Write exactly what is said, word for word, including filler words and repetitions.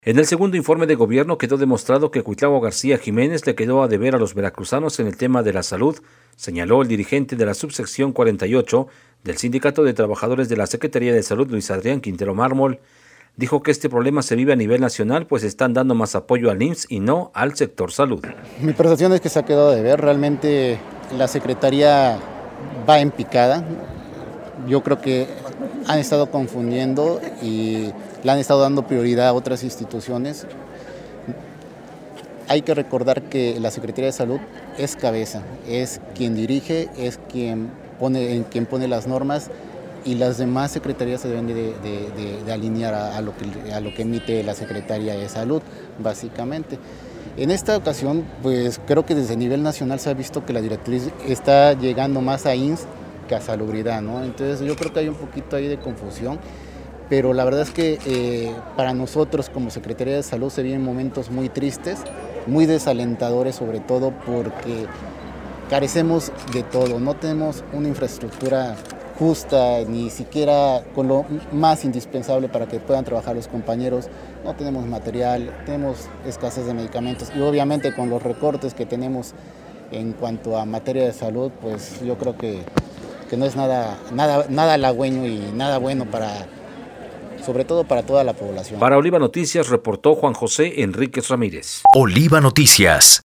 En el segundo informe de gobierno quedó demostrado que Cuitlavo García Jiménez le quedó a deber a los veracruzanos en el tema de la salud, señaló el dirigente de la subsección cuarenta y ocho del Sindicato de Trabajadores de la Secretaría de Salud, Luis Adrián Quintero Mármol. Dijo que este problema se vive a nivel nacional, pues están dando más apoyo al I M S S y no al sector salud. Mi percepción es que se ha quedado de ver, realmente la Secretaría va en picada. Yo creo que han estado confundiendo y le han estado dando prioridad a otras instituciones. Hay que recordar que la Secretaría de Salud es cabeza, es quien dirige, es quien pone, quien pone las normas y las demás secretarías se deben de, de, de, de alinear a, a, lo que, a lo que emite la Secretaría de Salud, básicamente. En esta ocasión, pues creo que desde el nivel nacional se ha visto que la directriz está llegando más a I M S S que a salubridad, ¿no? Entonces yo creo que hay un poquito ahí de confusión, pero la verdad es que eh, para nosotros como Secretaría de Salud se vienen momentos muy tristes, muy desalentadores, sobre todo porque carecemos de todo, no tenemos una infraestructura justa, ni siquiera con lo más indispensable para que puedan trabajar los compañeros, no tenemos material, tenemos escasez de medicamentos y obviamente con los recortes que tenemos en cuanto a materia de salud, pues yo creo que, que no es nada, nada, nada halagüeño y nada bueno para, sobre todo para toda la población. Para Oliva Noticias reportó Juan José Enríquez Ramírez. Oliva Noticias.